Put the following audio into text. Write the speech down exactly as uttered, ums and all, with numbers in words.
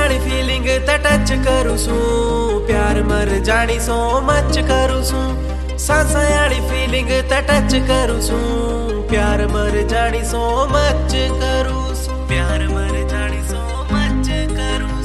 वाली फीलिंग ते टच करूं सू, प्यार मर जानी सो मच करूं सू। सांसा वाली फीलिंग ते टच करूं सू, प्यार मर जानी सो मच करूं सू, प्यार मर जानी